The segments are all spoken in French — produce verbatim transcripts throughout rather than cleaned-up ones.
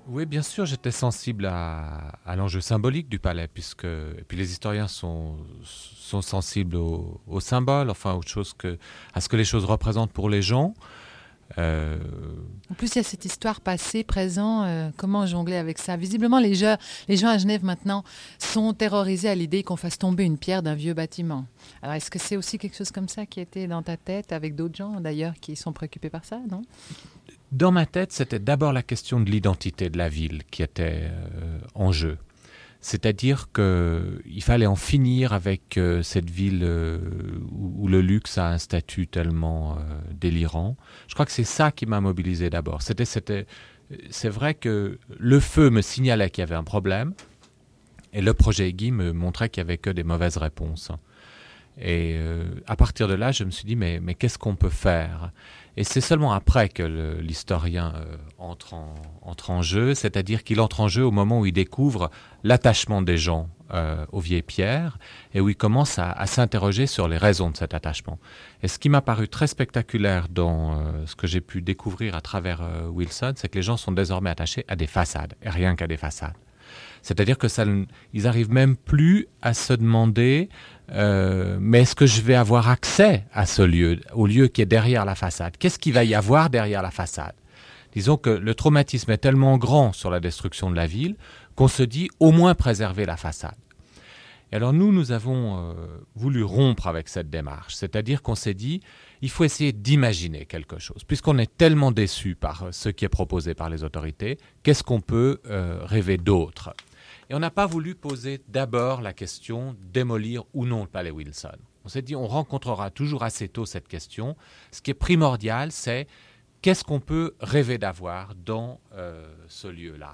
Oui, bien sûr, j'étais sensible à, à l'enjeu symbolique du palais, puisque et puis les historiens sont, sont sensibles au, au symbole, enfin autre chose que, à ce que les choses représentent pour les gens. Euh... En plus, il y a cette histoire passé, présent, euh, comment jongler avec ça? Visiblement, les gens, les gens à Genève maintenant sont terrorisés à l'idée qu'on fasse tomber une pierre d'un vieux bâtiment. Alors, est-ce que c'est aussi quelque chose comme ça qui était dans ta tête, avec d'autres gens d'ailleurs qui sont préoccupés par ça, non? Dans ma tête, c'était d'abord la question de l'identité de la ville qui était euh, en jeu. C'est-à-dire qu'il fallait en finir avec euh, cette ville euh, où, où le luxe a un statut tellement euh, délirant. Je crois que c'est ça qui m'a mobilisé d'abord. C'était, c'était, c'est vrai que le feu me signalait qu'il y avait un problème et le projet Guy me montrait qu'il n'y avait que des mauvaises réponses. Et euh, à partir de là, je me suis dit, mais, mais qu'est-ce qu'on peut faire? Et c'est seulement après que le, l'historien euh, entre, en, entre en jeu, c'est-à-dire qu'il entre en jeu au moment où il découvre l'attachement des gens euh, aux vieilles pierres et où il commence à, à s'interroger sur les raisons de cet attachement. Et ce qui m'a paru très spectaculaire dans euh, ce que j'ai pu découvrir à travers euh, Wilson, c'est que les gens sont désormais attachés à des façades, et rien qu'à des façades. C'est-à-dire que ça, ils n'arrivent même plus à se demander euh, mais est-ce que je vais avoir accès à ce lieu, au lieu qui est derrière la façade? Qu'est-ce qu'il va y avoir derrière la façade? Disons que le traumatisme est tellement grand sur la destruction de la ville qu'on se dit au moins préserver la façade. Et alors nous, nous avons euh, voulu rompre avec cette démarche, c'est-à-dire qu'on s'est dit il faut essayer d'imaginer quelque chose. Puisqu'on est tellement déçu par ce qui est proposé par les autorités, qu'est-ce qu'on peut euh, rêver d'autre? Et on n'a pas voulu poser d'abord la question démolir ou non le palais Wilson. On s'est dit on rencontrera toujours assez tôt cette question. Ce qui est primordial, c'est qu'est-ce qu'on peut rêver d'avoir dans euh, ce lieu-là.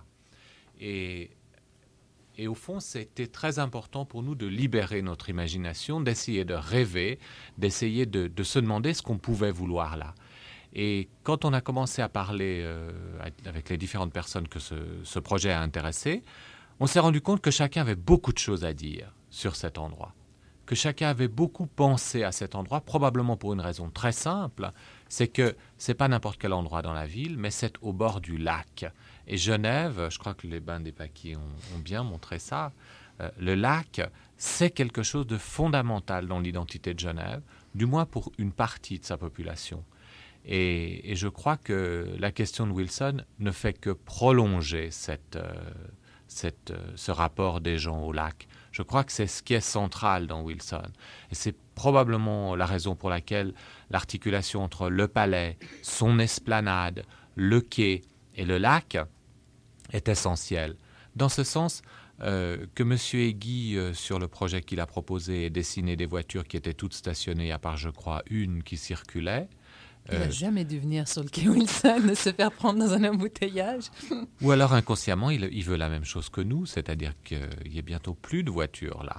Et, et au fond, c'était très important pour nous de libérer notre imagination, d'essayer de rêver, d'essayer de, de se demander ce qu'on pouvait vouloir là. Et quand on a commencé à parler euh, avec les différentes personnes que ce, ce projet a intéressé, on s'est rendu compte que chacun avait beaucoup de choses à dire sur cet endroit, que chacun avait beaucoup pensé à cet endroit, probablement pour une raison très simple, c'est que ce n'est pas n'importe quel endroit dans la ville, mais c'est au bord du lac. Et Genève, je crois que les bains des Paquis ont, ont bien montré ça, euh, le lac, c'est quelque chose de fondamental dans l'identité de Genève, du moins pour une partie de sa population. Et, et je crois que la question de Wilson ne fait que prolonger cette... Euh, Cette, euh, ce rapport des gens au lac. Je crois que c'est ce qui est central dans Wilson. Et c'est probablement la raison pour laquelle l'articulation entre le palais, son esplanade, le quai et le lac est essentielle. Dans ce sens, euh, que M. Egui, euh, sur le projet qu'il a proposé, ait dessiné des voitures qui étaient toutes stationnées, à part, je crois, une qui circulait, il n'a euh, jamais dû venir sur le quai Wilson, se faire prendre dans un embouteillage. Ou alors inconsciemment, il, il veut la même chose que nous, c'est-à-dire qu'il n'y ait bientôt plus de voitures là.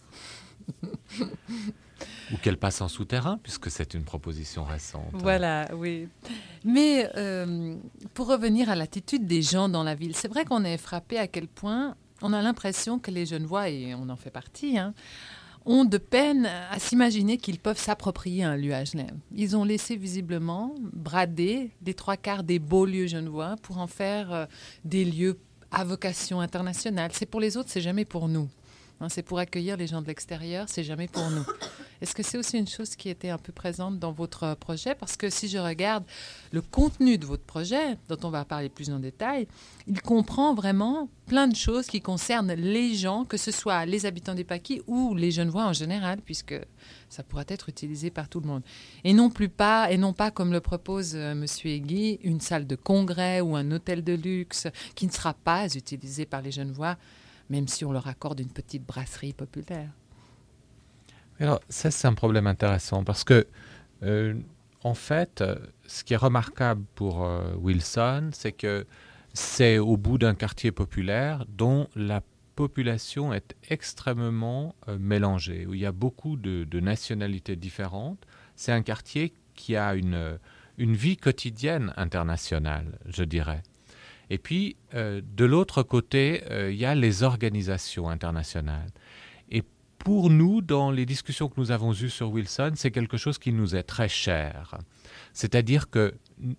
Ou qu'elle passe en souterrain, puisque c'est une proposition récente. Voilà, oui. Mais euh, pour revenir à l'attitude des gens dans la ville, c'est vrai qu'on est frappé à quel point on a l'impression que les Genevois, et on en fait partie, hein, ont de peine à s'imaginer qu'ils peuvent s'approprier un lieu à Genève. Ils ont laissé visiblement brader les trois quarts des beaux lieux genevois pour en faire euh, des lieux à vocation internationale. C'est pour les autres, c'est jamais pour nous. Hein, c'est pour accueillir les gens de l'extérieur, c'est jamais pour nous. Est-ce que c'est aussi une chose qui était un peu présente dans votre projet? Parce que si je regarde le contenu de votre projet, dont on va parler plus en détail, il comprend vraiment plein de choses qui concernent les gens, que ce soit les habitants des Paquis ou les Genevois en général, puisque ça pourra être utilisé par tout le monde. Et non, plus pas, et non pas, comme le propose euh, M. Egui, une salle de congrès ou un hôtel de luxe qui ne sera pas utilisé par les Genevois, même si on leur accorde une petite brasserie populaire. Alors, ça, c'est un problème intéressant parce que, euh, en fait, ce qui est remarquable pour euh, Wilson, c'est que c'est au bout d'un quartier populaire dont la population est extrêmement euh, mélangée, où il y a beaucoup de, de nationalités différentes. C'est un quartier qui a une, une vie quotidienne internationale, je dirais. Et puis, euh, de l'autre côté, euh, il y a les organisations internationales. Et pour nous, dans les discussions que nous avons eues sur Wilson, c'est quelque chose qui nous est très cher. C'est-à-dire que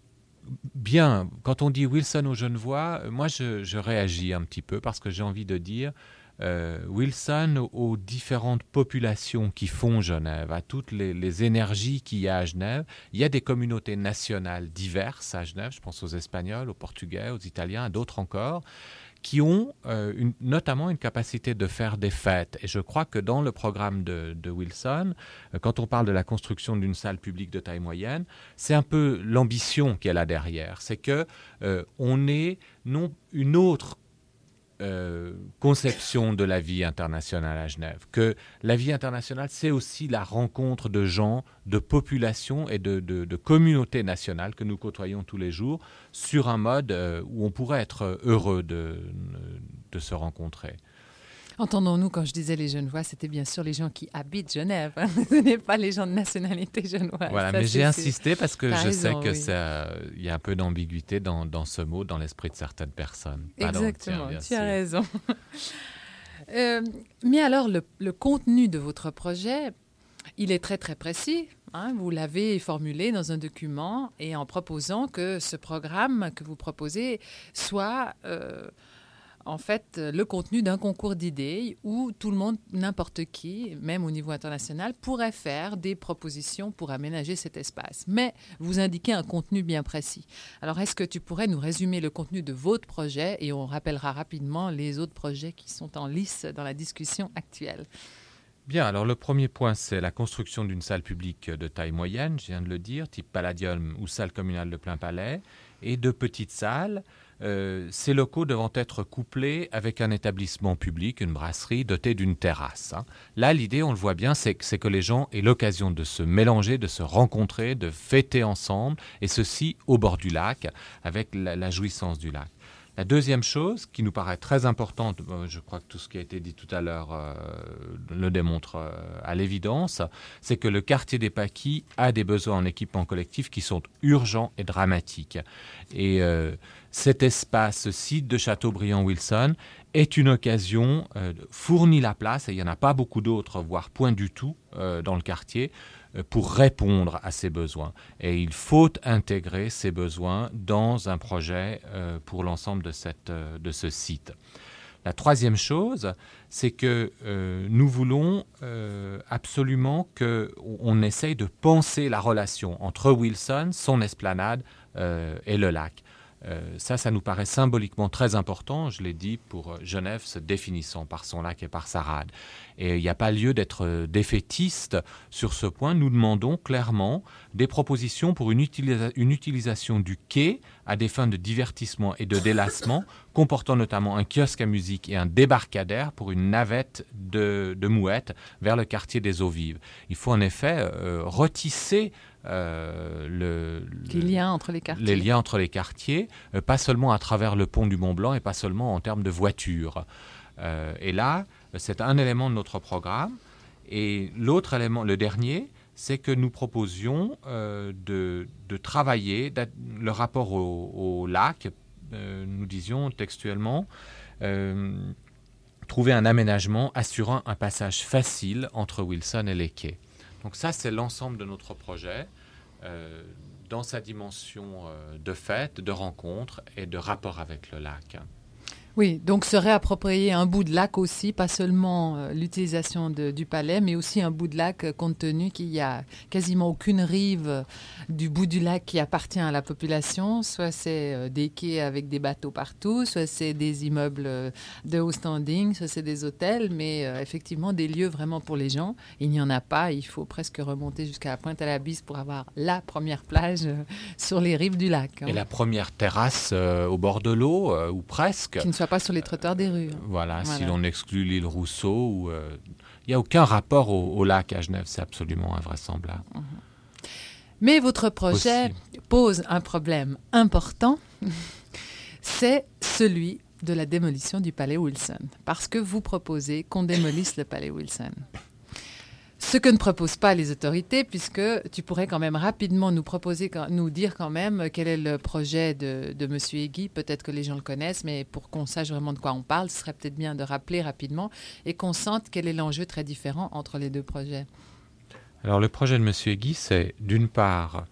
bien, quand on dit Wilson aux Genevois, moi je, je réagis un petit peu parce que j'ai envie de dire euh, Wilson aux, aux différentes populations qui font Genève, à toutes les, les énergies qu'il y a à Genève. Il y a des communautés nationales diverses à Genève, je pense aux Espagnols, aux Portugais, aux Italiens, à d'autres encore, qui ont euh, une, notamment une capacité de faire des fêtes. Et je crois que dans le programme de, de Wilson, euh, quand on parle de la construction d'une salle publique de taille moyenne, c'est un peu l'ambition qu'il y a là derrière. C'est qu'on euh, ait non une autre Euh, conception de la vie internationale à Genève, que la vie internationale, c'est aussi la rencontre de gens, de populations et de, de, de communautés nationales que nous côtoyons tous les jours sur un mode euh, où on pourrait être heureux de, de se rencontrer. Entendons-nous, quand je disais les Genevois, c'était bien sûr les gens qui habitent Genève. Hein. Ce n'est pas les gens de nationalité genevoise. Voilà, ça, mais j'ai c'est, insisté parce que je raison, sais qu'il oui. y a un peu d'ambiguïté dans, dans ce mot, dans l'esprit de certaines personnes. Pas Exactement, tien, tu as sûr. raison. euh, mais alors, le, le contenu de votre projet, il est très, très précis. Hein, vous l'avez formulé dans un document et en proposant que ce programme que vous proposez soit... Euh, en fait, le contenu d'un concours d'idées où tout le monde, n'importe qui, même au niveau international, pourrait faire des propositions pour aménager cet espace. Mais vous indiquez un contenu bien précis. Alors, est-ce que tu pourrais nous résumer le contenu de votre projet et on rappellera rapidement les autres projets qui sont en lice dans la discussion actuelle? Bien, alors le premier point, c'est la construction d'une salle publique de taille moyenne, je viens de le dire, type Palladium ou salle communale de plein palais, et de petites salles. Euh, ces locaux devant être couplés avec un établissement public, une brasserie dotée d'une terrasse. Hein. Là, l'idée, on le voit bien, c'est que, c'est que les gens aient l'occasion de se mélanger, de se rencontrer, de fêter ensemble, et ceci au bord du lac, avec la, la jouissance du lac. La deuxième chose qui nous paraît très importante, je crois que tout ce qui a été dit tout à l'heure euh, le démontre euh, à l'évidence, c'est que le quartier des Paquis a des besoins en équipement collectif qui sont urgents et dramatiques. Et euh, cet espace, ce site de Châteaubriand-Wilson, est une occasion, euh, fournit la place, et il n'y en a pas beaucoup d'autres, voire point du tout, euh, dans le quartier, pour répondre à ces besoins. Et il faut intégrer ces besoins dans un projet euh, pour l'ensemble de, cette, euh, de ce site. La troisième chose, c'est que euh, nous voulons euh, absolument qu'on essaye de penser la relation entre Wilson, son esplanade euh, et le lac. Euh, ça, ça nous paraît symboliquement très important, je l'ai dit, pour Genève se définissant par son lac et par sa rade. Et il n'y a pas lieu d'être défaitiste sur ce point. Nous demandons clairement des propositions pour une, utilisa- une utilisation du quai à des fins de divertissement et de délassement, comportant notamment un kiosque à musique et un débarcadère pour une navette de, de mouettes vers le quartier des Eaux Vives. Il faut en effet euh, retisser Euh, le, les, le, liens entre les, quartiers. les liens entre les quartiers, euh, pas seulement à travers le pont du Mont-Blanc et pas seulement en termes de voitures. Euh, et là, c'est un élément de notre programme. Et l'autre élément, le dernier, c'est que nous proposions euh, de, de travailler le rapport au, au lac. Euh, nous disions textuellement euh, trouver un aménagement assurant un passage facile entre Wilson et les quais. Donc ça, c'est l'ensemble de notre projet, euh, dans sa dimension euh, de fête, de rencontre et de rapport avec le lac. Oui, donc se réapproprier un bout de lac aussi, pas seulement euh, l'utilisation de, du palais, mais aussi un bout de lac, euh, compte tenu qu'il n'y a quasiment aucune rive euh, du bout du lac qui appartient à la population. Soit c'est euh, des quais avec des bateaux partout, soit c'est des immeubles euh, de haut standing, soit c'est des hôtels, mais euh, effectivement des lieux vraiment pour les gens. Il n'y en a pas, il faut presque remonter jusqu'à la Pointe-à-la-Bise pour avoir la première plage euh, sur les rives du lac. Hein. Et la première terrasse euh, au bord de l'eau, euh, ou presque. Qui ne soit pas sur les trottoirs des rues. Hein. Voilà, voilà, si l'on exclut l'île Rousseau. Il euh, n'y a aucun rapport au, au lac à Genève, c'est absolument invraisemblable. Mmh. Mais votre projet Aussi. pose un problème important, c'est celui de la démolition du palais Wilson. Parce que vous proposez qu'on démolisse le palais Wilson. Ce que ne proposent pas les autorités, puisque tu pourrais quand même rapidement nous proposer, nous dire quand même quel est le projet de, de M. Egui. Peut-être que les gens le connaissent, mais pour qu'on sache vraiment de quoi on parle, ce serait peut-être bien de rappeler rapidement et qu'on sente quel est l'enjeu très différent entre les deux projets. Alors le projet de M. Egui, c'est d'une part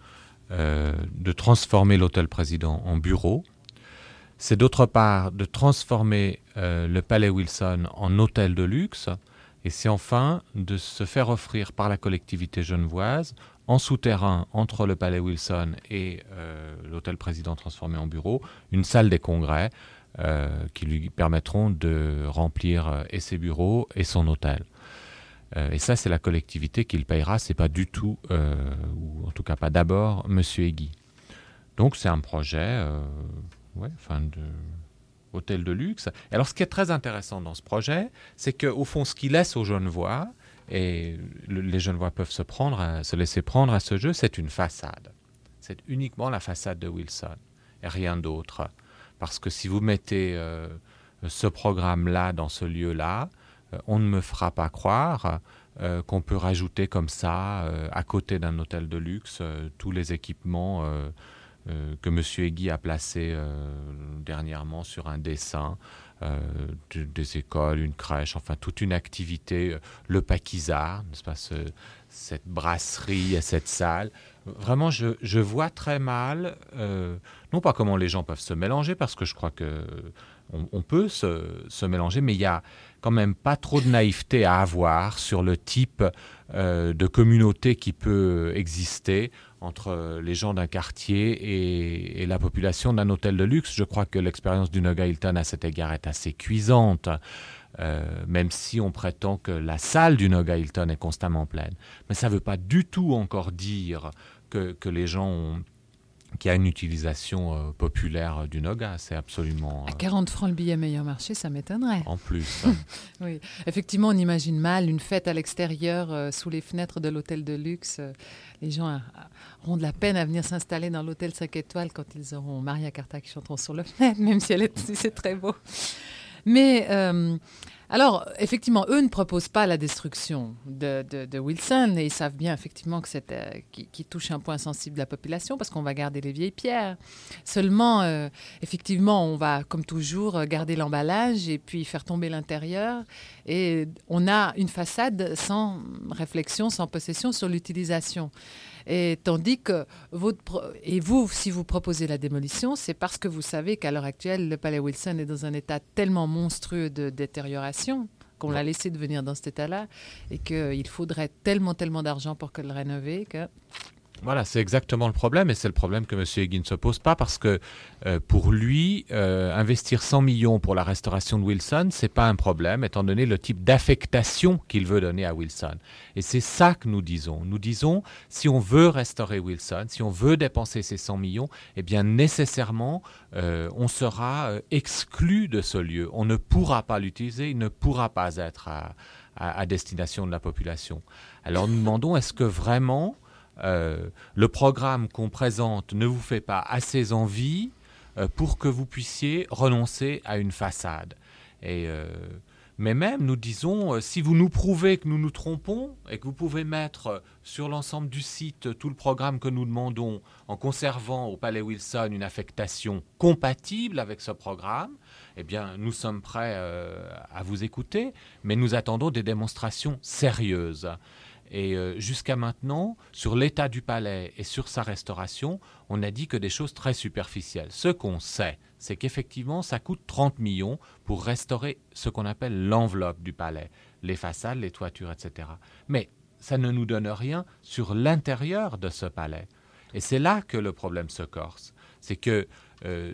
euh, de transformer l'hôtel président en bureau. C'est d'autre part de transformer euh, le Palais Wilson en hôtel de luxe. Et c'est enfin de se faire offrir par la collectivité genevoise, en souterrain entre le Palais Wilson et euh, l'hôtel président transformé en bureau, une salle des congrès euh, qui lui permettront de remplir euh, et ses bureaux et son hôtel. Euh, et ça, c'est la collectivité qui le payera, c'est pas du tout, euh, ou en tout cas pas d'abord, M. Egui. Donc c'est un projet, euh, ouais, enfin de hôtel de luxe. Et alors, ce qui est très intéressant dans ce projet, c'est qu'au fond, ce qu'il laisse aux Genevois, et le, les Genevois peuvent se, prendre à, se laisser prendre à ce jeu, c'est une façade. C'est uniquement la façade de Wilson, et rien d'autre. Parce que si vous mettez euh, ce programme-là dans ce lieu-là, euh, on ne me fera pas croire euh, qu'on peut rajouter comme ça, euh, à côté d'un hôtel de luxe, euh, tous les équipements euh, euh, que M. Egui a placés euh, dernièrement sur un dessin, euh, de, des écoles, une crèche, enfin toute une activité, euh, le Paquisard, n'est-ce pas, ce, cette brasserie et cette salle. Vraiment, je, je vois très mal, euh, non pas comment les gens peuvent se mélanger, parce que je crois que on, on peut se, se mélanger, mais il y a quand même pas trop de naïveté à avoir sur le type euh, de communauté qui peut exister entre les gens d'un quartier et, et la population d'un hôtel de luxe. Je crois que l'expérience du Noga Hilton à cet égard est assez cuisante, euh, même si on prétend que la salle du Noga Hilton est constamment pleine. Mais ça ne veut pas du tout encore dire que, que les gens ont... qu'il y a une utilisation euh, populaire du Noga, c'est absolument... Euh, à quarante francs le billet meilleur marché, ça m'étonnerait. En plus. Oui, effectivement, on imagine mal une fête à l'extérieur, euh, sous les fenêtres de l'hôtel de luxe. Euh, les gens euh, auront de la peine à venir s'installer dans l'hôtel cinq étoiles quand ils auront Maria Carta qui chanteront sur le fenêtre, même si, elle est, si c'est très beau. Mais... Euh, Alors, effectivement, eux ne proposent pas la destruction de, de, de Wilson et ils savent bien effectivement que c'est, euh, qui, qui touche un point sensible de la population parce qu'on va garder les vieilles pierres. Seulement, euh, effectivement, on va, comme toujours, garder l'emballage et puis faire tomber l'intérieur. Et on a une façade sans réflexion, sans possession sur l'utilisation. Et tandis que votre, et vous, si vous proposez la démolition, c'est parce que vous savez qu'à l'heure actuelle, le Palais Wilson est dans un état tellement monstrueux de détérioration qu'on l'a laissé devenir dans cet état-là et qu'il faudrait tellement, tellement d'argent pour que le rénover que... Voilà, c'est exactement le problème et c'est le problème que M. Egui ne se pose pas parce que euh, pour lui, euh, investir cent millions pour la restauration de Wilson, c'est pas un problème étant donné le type d'affectation qu'il veut donner à Wilson. Et c'est ça que nous disons. Nous disons, si on veut restaurer Wilson, si on veut dépenser ces cent millions, eh bien nécessairement, euh, on sera euh, exclu de ce lieu. On ne pourra pas l'utiliser, il ne pourra pas être à, à, à destination de la population. Alors nous demandons, est-ce que vraiment... Euh, le programme qu'on présente ne vous fait pas assez envie euh, pour que vous puissiez renoncer à une façade. Et, euh, mais même, nous disons, euh, si vous nous prouvez que nous nous trompons et que vous pouvez mettre euh, sur l'ensemble du site tout le programme que nous demandons en conservant au Palais Wilson une affectation compatible avec ce programme, eh bien, nous sommes prêts euh, à vous écouter, mais nous attendons des démonstrations sérieuses. Et euh, jusqu'à maintenant, sur l'état du palais et sur sa restauration, on n'a dit que des choses très superficielles. Ce qu'on sait, c'est qu'effectivement, ça coûte trente millions pour restaurer ce qu'on appelle l'enveloppe du palais, les façades, les toitures, et cetera. Mais ça ne nous donne rien sur l'intérieur de ce palais. Et c'est là que le problème se corse. C'est que euh,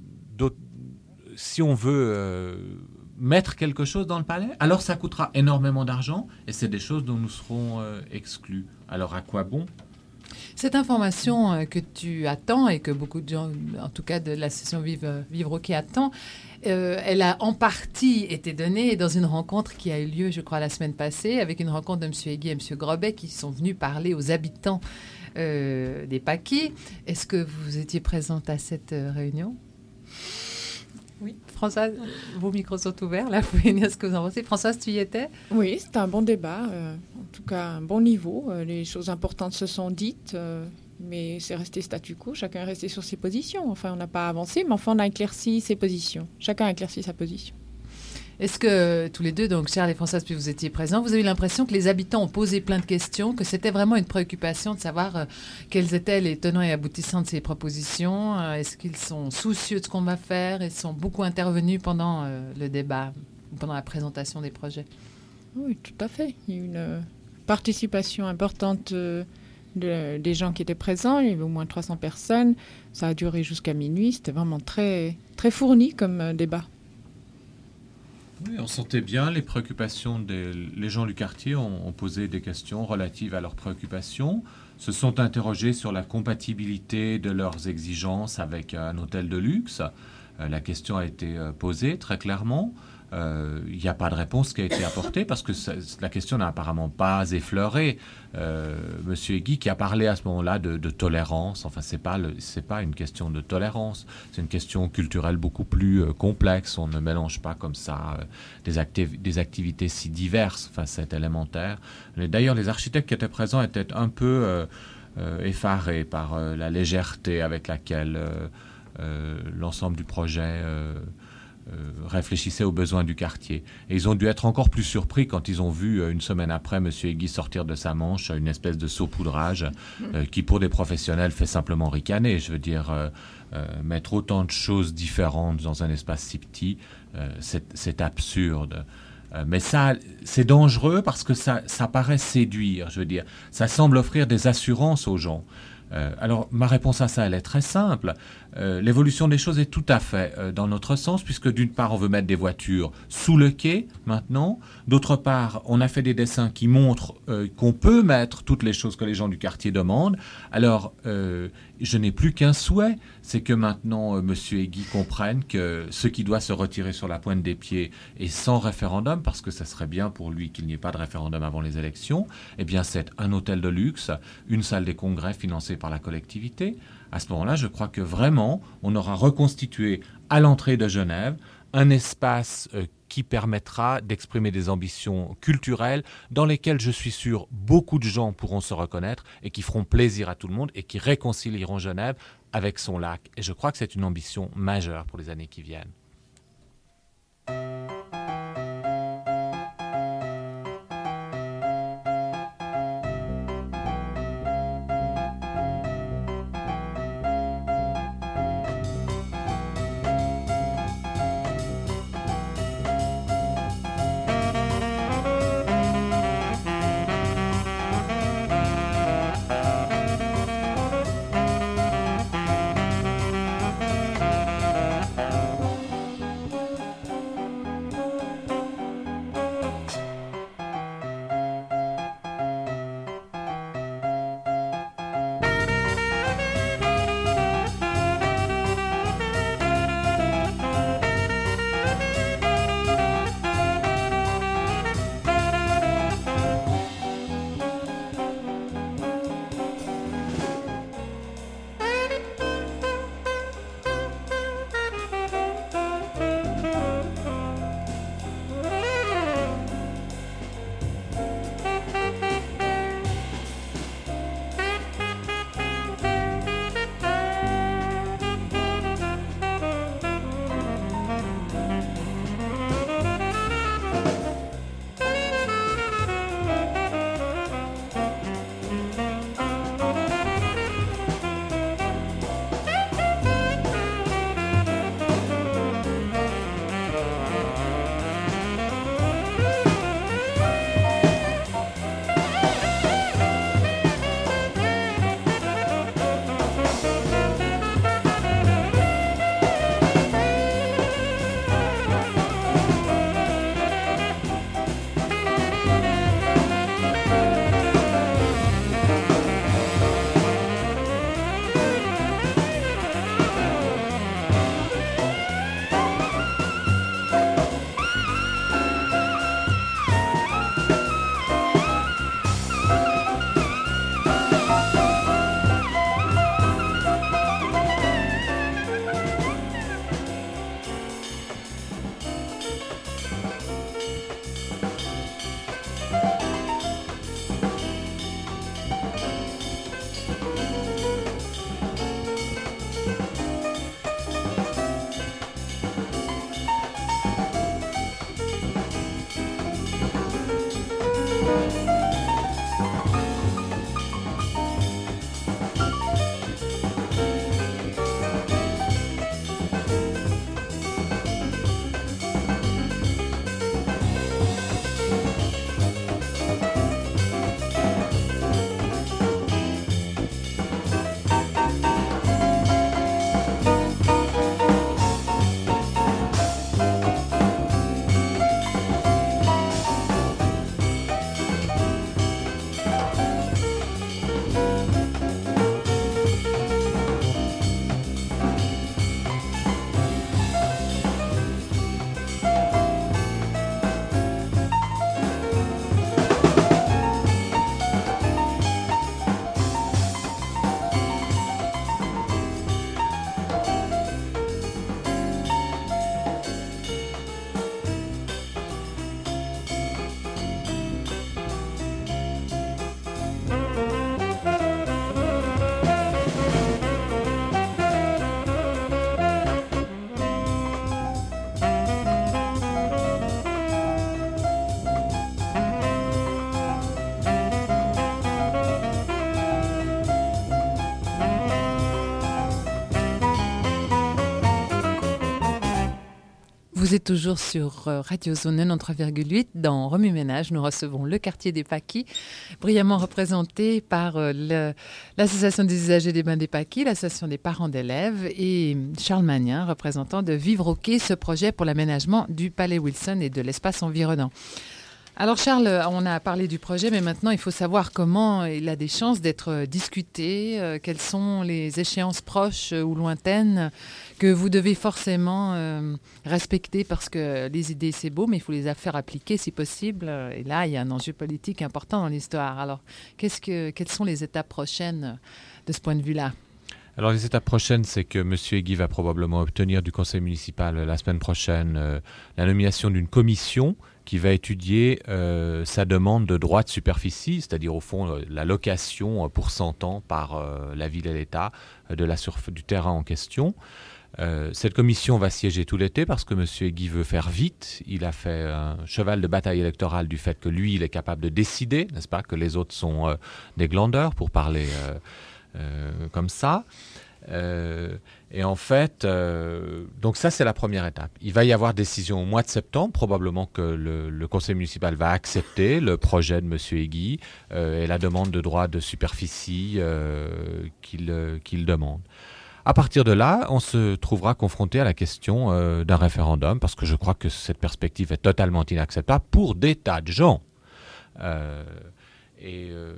si on veut... Euh, mettre quelque chose dans le palais, alors ça coûtera énormément d'argent et c'est des choses dont nous serons euh, exclus. Alors à quoi bon ? Cette information euh, que tu attends et que beaucoup de gens, en tout cas de l'association Vive, Vivre OK attend, euh, elle a en partie été donnée dans une rencontre qui a eu lieu, je crois, la semaine passée, avec une rencontre de M. Egui et M. Grobet qui sont venus parler aux habitants euh, des Paquis. Est-ce que vous étiez présente à cette euh, réunion ? Oui. Françoise, vos micros sont ouverts, là, vous pouvez dire ce que vous en pensez. Françoise, tu y étais ? Oui, c'était un bon débat, euh, en tout cas un bon niveau. Euh, les choses importantes se sont dites, euh, mais c'est resté statu quo, chacun est resté sur ses positions. Enfin, on n'a pas avancé, mais enfin, on a éclairci ses positions. Chacun a éclairci sa position. Est-ce que tous les deux, donc Charles et Françoise, puis vous étiez présents, vous avez eu l'impression que les habitants ont posé plein de questions, que c'était vraiment une préoccupation de savoir euh, quels étaient les tenants et aboutissants de ces propositions? euh, Est-ce qu'ils sont soucieux de ce qu'on va faire? Ils sont beaucoup intervenus pendant euh, le débat, pendant la présentation des projets? Oui, tout à fait. Il y a eu une euh, participation importante euh, de, des gens qui étaient présents. Il y avait au moins trois cents personnes. Ça a duré jusqu'à minuit. C'était vraiment très, très fourni comme euh, débat. Oui, on sentait bien les préoccupations des les gens du quartier ont, ont posé des questions relatives à leurs préoccupations, se sont interrogés sur la compatibilité de leurs exigences avec un hôtel de luxe. Euh, la question a été euh, posée très clairement. Il euh, n'y a pas de réponse qui a été apportée parce que ça, la question n'a apparemment pas effleuré. Euh, Monsieur Egui qui a parlé à ce moment-là de, de tolérance, enfin c'est pas le, c'est pas une question de tolérance, c'est une question culturelle beaucoup plus euh, complexe. On ne mélange pas comme ça euh, des, activ- des activités si diverses. Enfin c'est élémentaire. Et d'ailleurs les architectes qui étaient présents étaient un peu euh, euh, effarés par euh, la légèreté avec laquelle euh, euh, l'ensemble du projet euh, Euh, réfléchissaient aux besoins du quartier. Et ils ont dû être encore plus surpris quand ils ont vu, euh, une semaine après, M. Egui sortir de sa manche une espèce de saupoudrage euh, qui, pour des professionnels, fait simplement ricaner. Je veux dire, euh, euh, mettre autant de choses différentes dans un espace si petit, euh, c'est, c'est absurde. Euh, mais ça, c'est dangereux parce que ça, ça paraît séduire, je veux dire. Ça semble offrir des assurances aux gens. Euh, alors, ma réponse à ça, elle est très simple. Euh, l'évolution des choses est tout à fait euh, dans notre sens, puisque d'une part, on veut mettre des voitures sous le quai, maintenant. D'autre part, on a fait des dessins qui montrent euh, qu'on peut mettre toutes les choses que les gens du quartier demandent. Alors, euh, je n'ai plus qu'un souhait, c'est que maintenant, euh, M. Egui comprenne que ce qui doit se retirer sur la pointe des pieds est sans référendum, parce que ça serait bien pour lui qu'il n'y ait pas de référendum avant les élections. Eh bien, c'est un hôtel de luxe, une salle des congrès financée par la collectivité. À ce moment-là, je crois que vraiment, on aura reconstitué à l'entrée de Genève un espace euh, qui permettra d'exprimer des ambitions culturelles dans lesquelles, je suis sûr, beaucoup de gens pourront se reconnaître et qui feront plaisir à tout le monde et qui réconcilieront Genève avec son lac. Et je crois que c'est une ambition majeure pour les années qui viennent. Vous êtes toujours sur Radio Zone quatre-vingt-treize virgule huit. Dans Remue Ménage, nous recevons le quartier des Paquis, brillamment représenté par le, l'association des usagers des bains des Paquis, l'association des parents d'élèves et Charles Magnin, représentant de Vivre au Quai, ce projet pour l'aménagement du Palais Wilson et de l'espace environnant. Alors Charles, on a parlé du projet, mais maintenant il faut savoir comment il a des chances d'être discuté, euh, quelles sont les échéances proches ou lointaines que vous devez forcément euh, respecter, parce que les idées c'est beau, mais il faut les faire appliquer si possible. Et là, il y a un enjeu politique important dans l'histoire. Alors, qu'est-ce que, quelles sont les étapes prochaines de ce point de vue-là ? Alors les étapes prochaines, c'est que M. Egui va probablement obtenir du conseil municipal la semaine prochaine euh, la nomination d'une commission qui va étudier euh, sa demande de droit de superficie, c'est-à-dire au fond euh, la location euh, pour cent ans par euh, la ville et l'État euh, de la surf- du terrain en question. Euh, cette commission va siéger tout l'été parce que M. Egui veut faire vite. Il a fait un cheval de bataille électorale du fait que lui, il est capable de décider, n'est-ce pas, que les autres sont euh, des glandeurs, pour parler euh, euh, comme ça. Euh, et en fait, euh, donc ça c'est la première étape. Il va y avoir décision au mois de septembre, probablement que le, le conseil municipal va accepter le projet de M. Egui euh, et la demande de droit de superficie euh, qu'il, euh, qu'il demande. À partir de là, on se trouvera confronté à la question euh, d'un référendum, parce que je crois que cette perspective est totalement inacceptable pour des tas de gens. Euh, Et euh,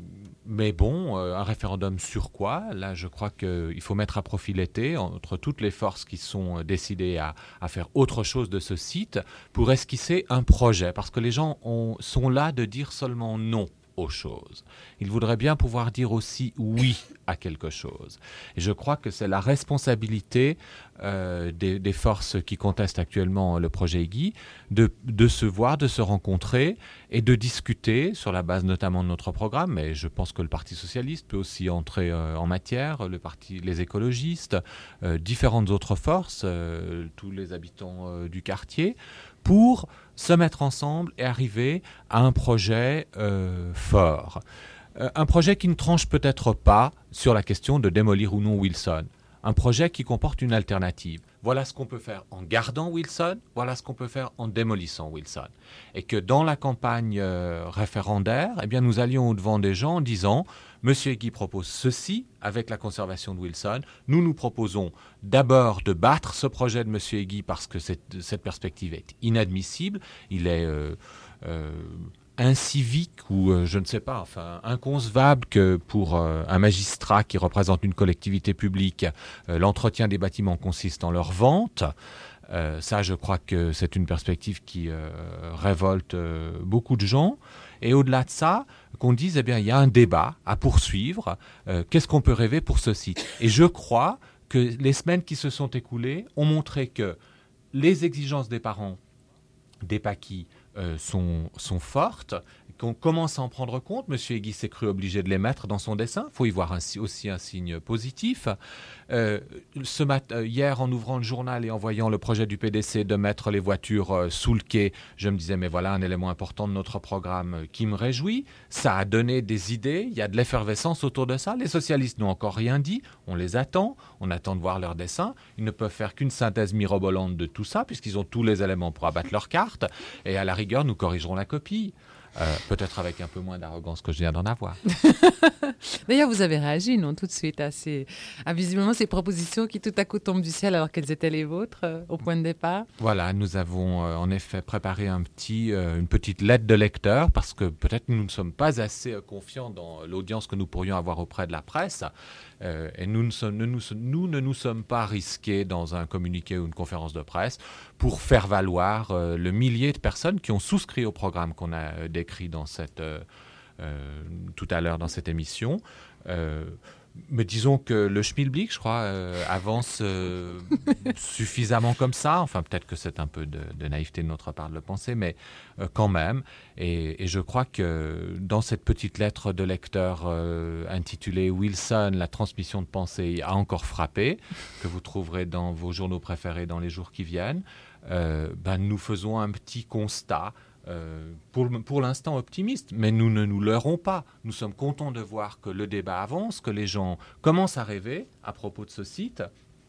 mais bon, euh, un référendum sur quoi ? Là, je crois qu'il faut mettre à profit l'été entre toutes les forces qui sont décidées à, à faire autre chose de ce site pour esquisser un projet. Parce que les gens ont, sont là de dire seulement non aux choses. Ils voudraient bien pouvoir dire aussi oui à quelque chose. Et je crois que c'est la responsabilité euh, des, des forces qui contestent actuellement le projet Egui de, de se voir, de se rencontrer et de discuter sur la base notamment de notre programme. Mais je pense que le Parti socialiste peut aussi entrer euh, en matière, le parti, les écologistes, euh, différentes autres forces, euh, tous les habitants euh, du quartier, pour se mettre ensemble et arriver à un projet euh, fort. Euh, un projet qui ne tranche peut-être pas sur la question de démolir ou non Wilson. Un projet qui comporte une alternative. Voilà ce qu'on peut faire en gardant Wilson, voilà ce qu'on peut faire en démolissant Wilson. Et que dans la campagne euh, référendaire, eh bien, nous allions au-devant des gens en disant « Monsieur Egui propose ceci avec la conservation de Wilson. Nous nous proposons d'abord de battre ce projet de Monsieur Egui parce que cette, cette perspective est inadmissible. Il est... Euh, euh, incivique ou euh, je ne sais pas, enfin inconcevable que pour euh, un magistrat qui représente une collectivité publique, euh, l'entretien des bâtiments consiste en leur vente. Euh, ça, je crois que c'est une perspective qui euh, révolte euh, beaucoup de gens. Et au-delà de ça, qu'on dise, eh bien, il y a un débat à poursuivre. Euh, qu'est-ce qu'on peut rêver pour ce site ? Et je crois que les semaines qui se sont écoulées ont montré que les exigences des parents des Paquis Euh, sont, sont fortes, qu'on commence à en prendre compte. Monsieur Egui s'est cru obligé de les mettre dans son dessin. Il faut y voir un, aussi un signe positif. Euh, ce mat- hier, en ouvrant le journal et en voyant le projet du P D C de mettre les voitures euh, sous le quai, je me disais, mais voilà un élément important de notre programme euh, qui me réjouit. Ça a donné des idées. Il y a de l'effervescence autour de ça. Les socialistes n'ont encore rien dit. On les attend. On attend de voir leur dessin. Ils ne peuvent faire qu'une synthèse mirobolante de tout ça, puisqu'ils ont tous les éléments pour abattre leurs cartes. Et à la rigueur, nous corrigerons la copie. Euh, peut-être avec un peu moins d'arrogance que je viens d'en avoir. D'ailleurs, vous avez réagi, non, tout de suite à, ces, à visiblement ces propositions qui tout à coup tombent du ciel alors qu'elles étaient les vôtres euh, au point de départ. Voilà, nous avons euh, en effet préparé un petit, euh, une petite lettre de lecteur parce que peut-être nous ne sommes pas assez euh, confiants dans l'audience que nous pourrions avoir auprès de la presse. Euh, et nous ne, sommes, ne nous, nous ne nous sommes pas risqués dans un communiqué ou une conférence de presse pour faire valoir euh, le millier de personnes qui ont souscrit au programme qu'on a euh, décrit dans cette, euh, euh, tout à l'heure dans cette émission. Euh, mais disons que le schmilblick, je crois, euh, avance euh, suffisamment comme ça. Enfin, peut-être que c'est un peu de, de naïveté de notre part de le penser, mais euh, quand même. Et, et je crois que dans cette petite lettre de lecteur euh, intitulée « Wilson, la transmission de pensée a encore frappé », que vous trouverez dans vos journaux préférés dans les jours qui viennent, euh, ben, nous faisons un petit constat Euh, pour, pour l'instant optimiste, mais nous ne nous leurrons pas. Nous sommes contents de voir que le débat avance, que les gens commencent à rêver à propos de ce site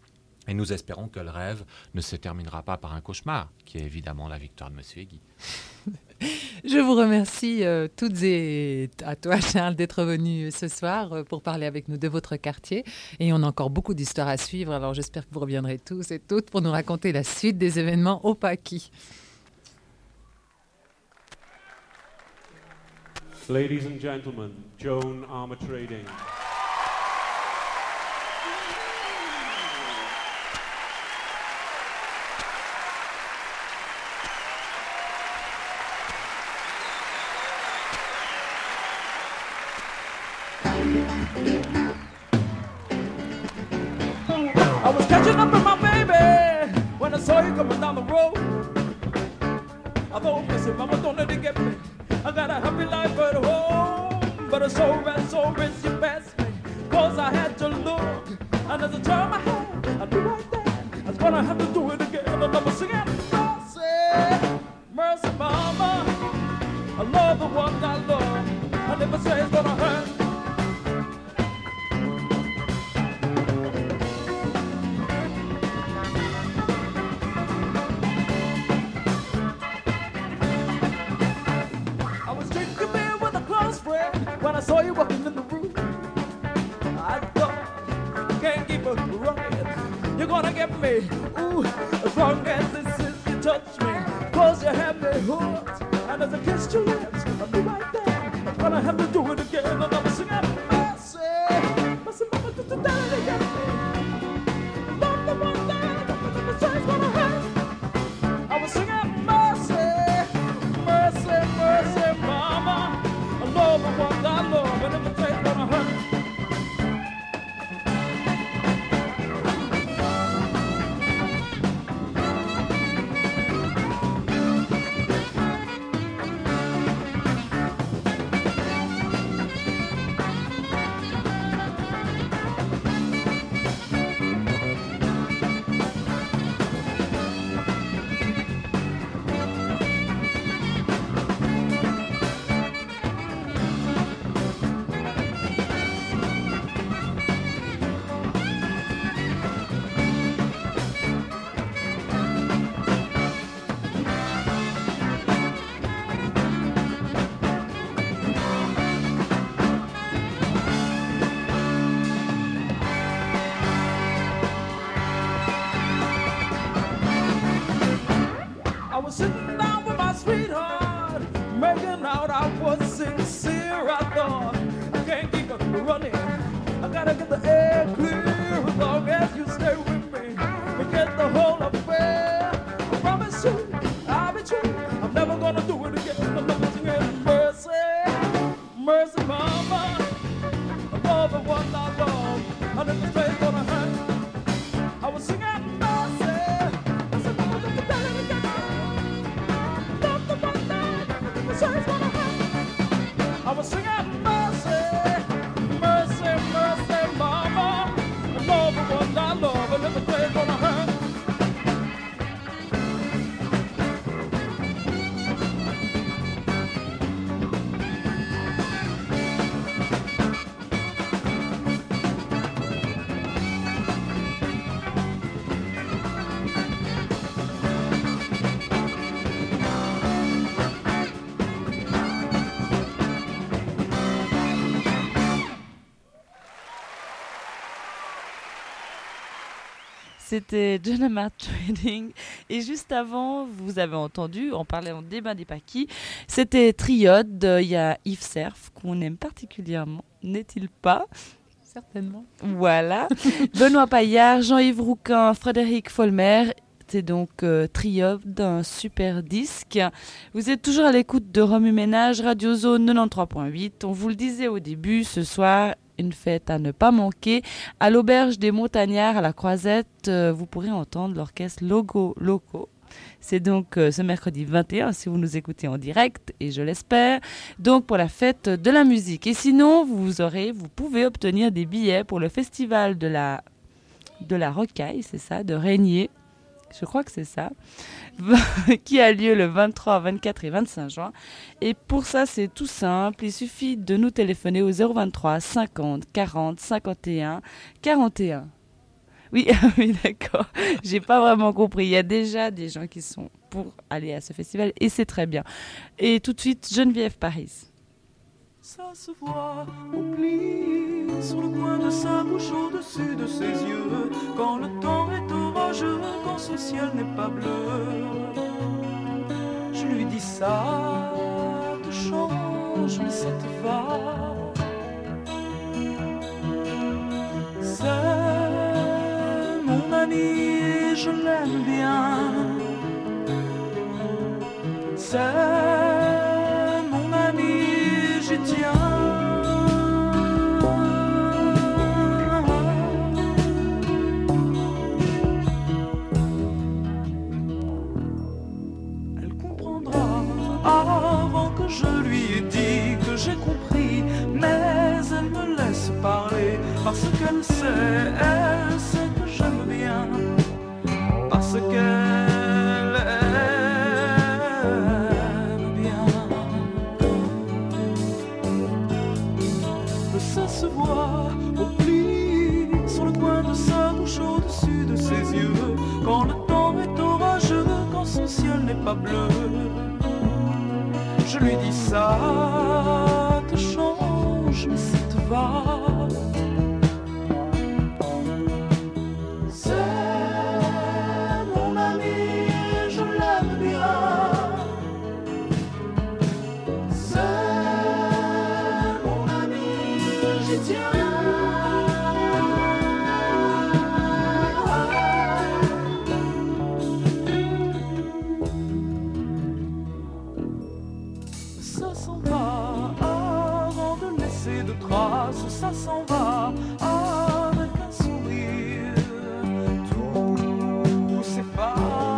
Et nous espérons que le rêve ne se terminera pas par un cauchemar, qui est évidemment la victoire de M. Egui. Je vous remercie euh, toutes et à toi, Charles, d'être venu ce soir euh, pour parler avec nous de votre quartier. Et on a encore beaucoup d'histoires à suivre, alors j'espère que vous reviendrez tous et toutes pour nous raconter la suite des événements au Paquis. Ladies and gentlemen, Joan Armour Trading. I was catching up with my baby when I saw you coming down the road. I thought, listen, mama, don't let it get me. I got a happy life at home, but it's so bad, so rich, you passed me. Cause I had to look, and as I turned my head, I knew right there I was gonna have to do it again. And I was singing, mercy, mercy, mama. I love the one I love, I never say it's gonna hurt. When I saw you walking in the room, I thought, I can't keep it running. You're gonna get me, ooh, as long as this is you touch me. Cause you have me hooked, and as I kissed your lips, I'll be right there. I'm gonna have to do it again, and I'm singing mercy, mercy, mama, just to die to get me. Love the one that I never say it's gonna hurt. I was singing mercy, mercy, mercy, mama. Love the one I love, and if it takes gonna hurt. Sitting down with my sweetheart, making out I was sincere. I thought, I can't keep it running, I gotta get the air clear. As long as you stay with me, forget the whole affair. I promise you, I'll be true, I'm never gonna do it again. I'm never singing mercy, mercy, mama. I love the one I love, I never say it's gonna hurt. I was singing mercy, I said, mama, don't you tell it again. I was singing mercy, mercy, mercy, mama. I love the one I love, and everything's gonna hurt. C'était Joan Armour Trading. Et juste avant, vous avez entendu, on parlait en débat des Paquis, c'était Triode. Il y a Yves Cerf, qu'on aime particulièrement, n'est-il pas ? Certainement. Voilà. Benoît Paillard, Jean-Yves Rouquin, Frédéric Folmer. C'est donc euh, Triode, d'un super disque. Vous êtes toujours à l'écoute de Remue Ménage, Radio Zone quatre-vingt-treize point huit. On vous le disait au début, ce soir, une fête à ne pas manquer. À l'Auberge des Montagnards, à la Croisette, euh, vous pourrez entendre l'orchestre Logo Loco. C'est donc euh, ce mercredi vingt et un, si vous nous écoutez en direct, et je l'espère, donc pour la fête de la musique. Et sinon, vous aurez, vous pouvez obtenir des billets pour le festival de la, de la Rocaille, c'est ça, de Régnier. Je crois que c'est ça, qui a lieu le vingt-trois, vingt-quatre et vingt-cinq juin. Et pour ça, c'est tout simple. Il suffit de nous téléphoner au zéro vingt-trois cinquante quarante cinquante et un quarante et un. Oui, oui, d'accord. J'ai pas vraiment compris. Il y a déjà des gens qui sont pour aller à ce festival et c'est très bien. Et tout de suite, Geneviève Paris. Ça se voit au pli sur le coin de sa bouche, au-dessus de ses yeux, quand le temps est orageux, quand son ciel n'est pas bleu. Je lui dis ça te change, mais ça te va. C'est mon ami et je l'aime bien. C'est mon ami, j'y tiens. Elle comprendra avant que je lui ai dit que j'ai compris, mais elle me laisse parler parce qu'elle sait, elle sait que j'aime bien, parce qu'elle aime bien. Ça se voit au pli sur le coin de sa bouche, au-dessus de ses yeux, quand le temps est orageux, quand son ciel n'est pas bleu. Je lui dis ça te change, mais ça te va. C'est mon ami, je l'aime bien. C'est mon ami, j'y tiens. Ça s'en va avant de laisser de traces, ça s'en va avec un sourire, tout s'efface.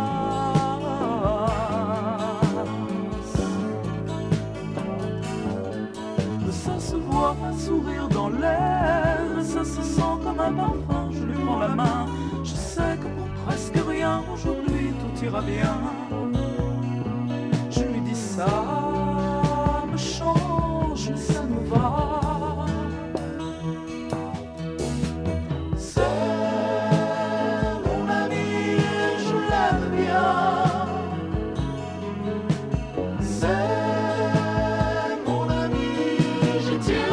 Ça se voit un sourire dans l'air, ça se sent comme un parfum, je lui prends la main, je sais que pour presque rien, aujourd'hui tout ira bien. Je lui dis ça me change, mais ça me va. C'est mon ami, je l'aime bien. C'est mon ami, j'y tiens.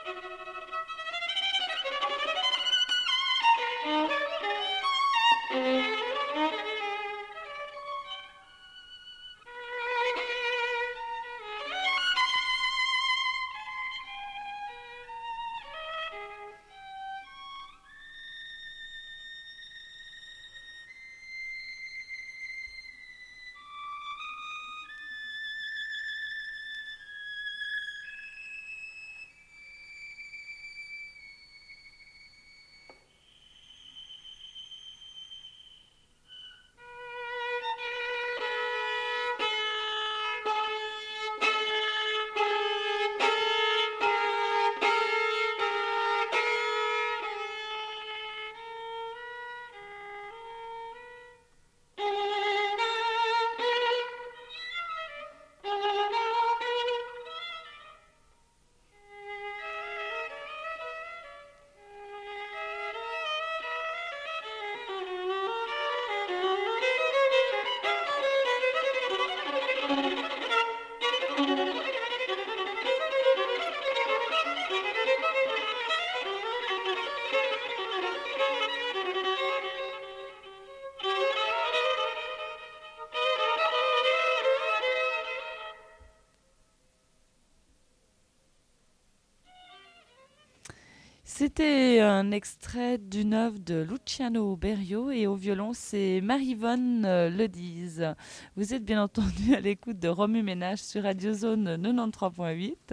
C'était un extrait d'une œuvre de Luciano Berio et au violon, c'est Marie-Yvonne euh, Lediz. Vous êtes bien entendu à l'écoute de Remue Ménage sur Radio Zone quatre-vingt-treize point huit.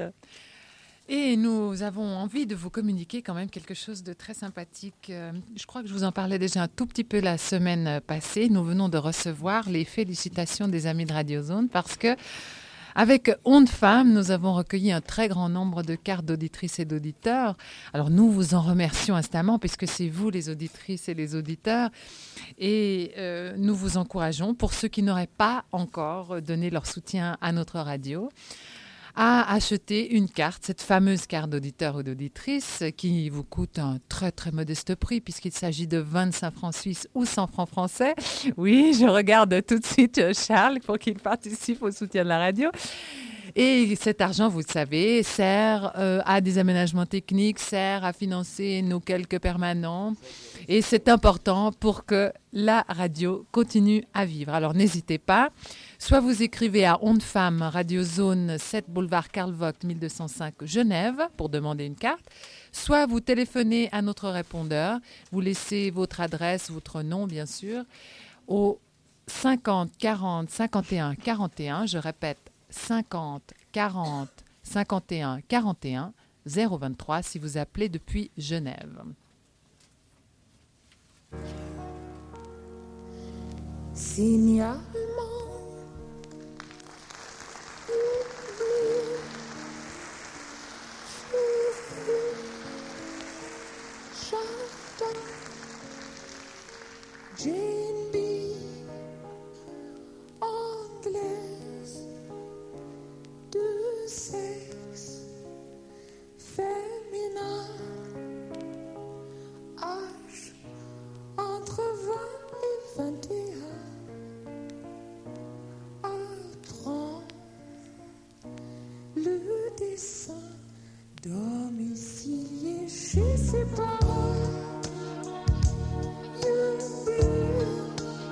Et nous avons envie de vous communiquer quand même quelque chose de très sympathique. Euh, je crois que je vous en parlais déjà un tout petit peu la semaine passée. Nous venons de recevoir les félicitations des amis de Radio Zone parce que avec Ondes Femmes, nous avons recueilli un très grand nombre de cartes d'auditrices et d'auditeurs. Alors nous vous en remercions instamment puisque c'est vous les auditrices et les auditeurs. Et euh, nous vous encourageons, pour ceux qui n'auraient pas encore donné leur soutien à notre radio, à acheter une carte, cette fameuse carte d'auditeur ou d'auditrice qui vous coûte un très très modeste prix puisqu'il s'agit de vingt-cinq francs suisses ou cent francs français. Oui, je regarde tout de suite Charles pour qu'il participe au soutien de la radio. Et cet argent, vous le savez, sert euh, à des aménagements techniques, sert à financer nos quelques permanents. Et c'est important pour que la radio continue à vivre. Alors n'hésitez pas. Soit vous écrivez à Ondes Femmes, Radio Zone, sept boulevard Karl Vogt, mille deux cent cinq, Genève, pour demander une carte. Soit vous téléphonez à notre répondeur. Vous laissez votre adresse, votre nom, bien sûr, au cinquante quarante cinquante et un quarante et un. Je répète, cinquante quarante cinquante et un quarante et un zéro vingt-trois si vous appelez depuis Genève. Signalement, j'attends Jane B, anglaise de sexe féminin, âge entre vingt et vingt et un, à trente, le dessin domicilié chez ses parents. Yeux bleus,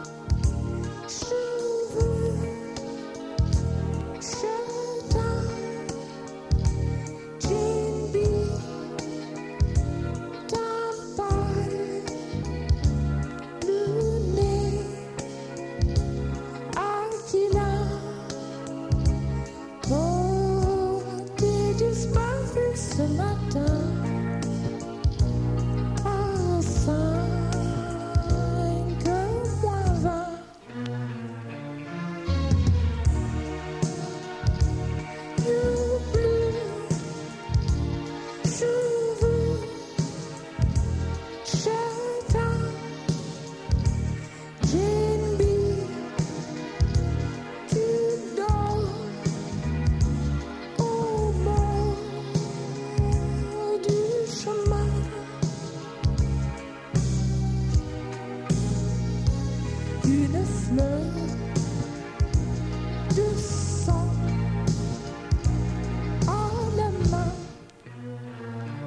cheveux châtains, Jane B, teint pâle, le nez aquilin, beauté disparue ce matin à cinq moins vingt. Yeux bleus, cheveux châtains, Jane B, tu dors au bord du chemin. Une fleur de sang à la main.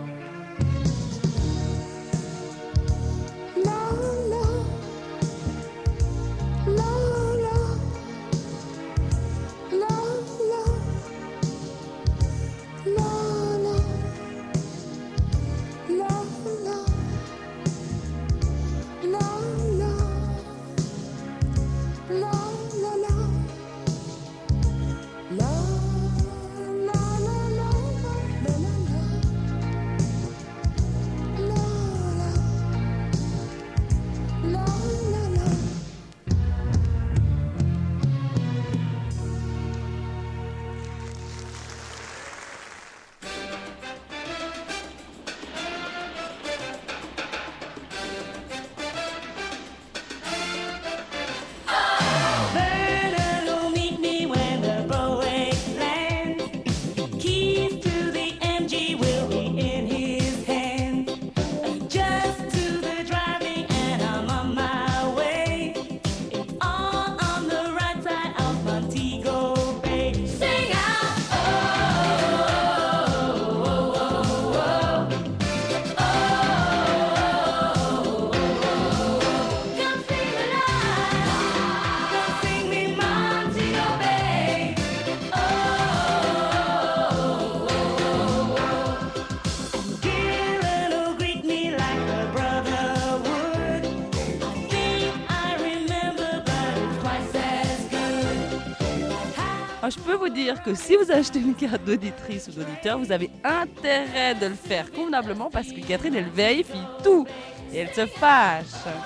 Alors, je peux vous dire que si vous achetez une carte d'auditrice ou d'auditeur, vous avez intérêt de le faire convenablement parce que Catherine, elle vérifie tout et elle se fâche.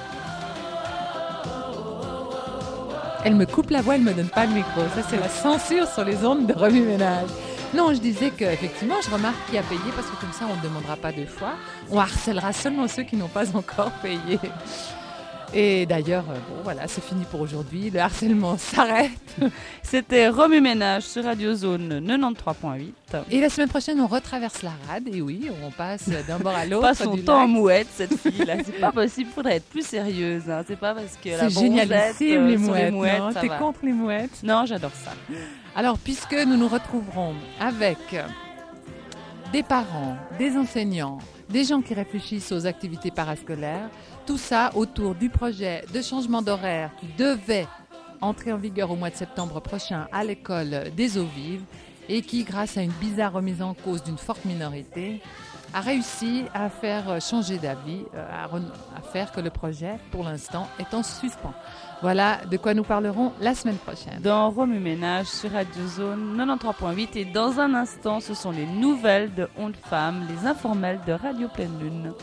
Elle me coupe la voix, elle me donne pas le micro. Ça, c'est la censure sur les ondes de remue-ménage. Non, je disais qu'effectivement, je remarque qui a payé parce que comme ça, on ne demandera pas deux fois. On harcèlera seulement ceux qui n'ont pas encore payé. Et d'ailleurs, bon, voilà, c'est fini pour aujourd'hui. Le harcèlement s'arrête. C'était Remue-Ménage sur Radio Zone quatre-vingt-treize point huit. Et la semaine prochaine, on retraverse la rade. Et oui, on passe d'un bord à l'autre. Pas son du temps en lac. mouette, cette fille-là. C'est pas possible. Il faudrait être plus sérieuse. Hein. C'est pas parce que la C'est génialissime, euh, les sur mouettes. mouettes non ça T'es va. contre les mouettes? Non, j'adore ça. Alors, puisque nous nous retrouverons avec des parents, des enseignants, des gens qui réfléchissent aux activités parascolaires, tout ça autour du projet de changement d'horaire qui devait entrer en vigueur au mois de septembre prochain à l'école des eaux vives et qui, grâce à une bizarre remise en cause d'une forte minorité, a réussi à faire changer d'avis, à, re- à faire que le projet, pour l'instant, est en suspens. Voilà de quoi nous parlerons la semaine prochaine. Dans Remue-Ménage sur Radio Zone quatre-vingt-treize point huit. Et dans un instant, ce sont les nouvelles de Honte Femmes, les informels de Radio Pleine Lune.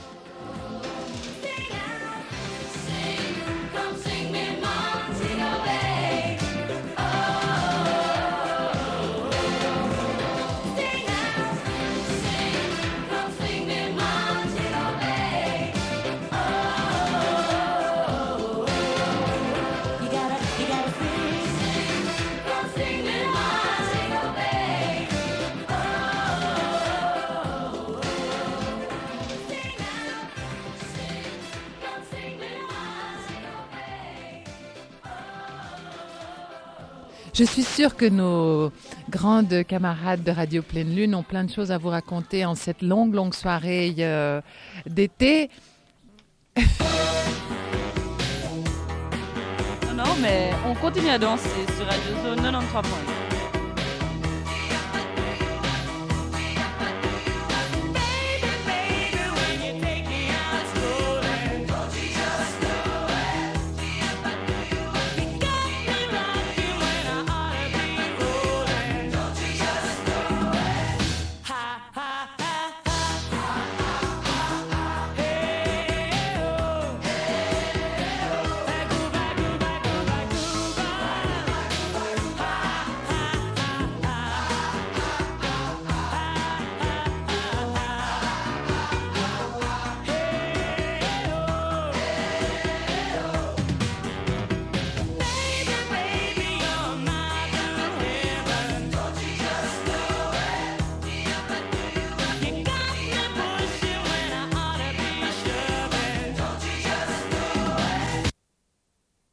Je suis sûre que nos grandes camarades de Radio Pleine Lune ont plein de choses à vous raconter en cette longue, longue soirée euh, d'été. Non, non, mais on continue à danser sur Radio Zone quatre-vingt-treize point huit.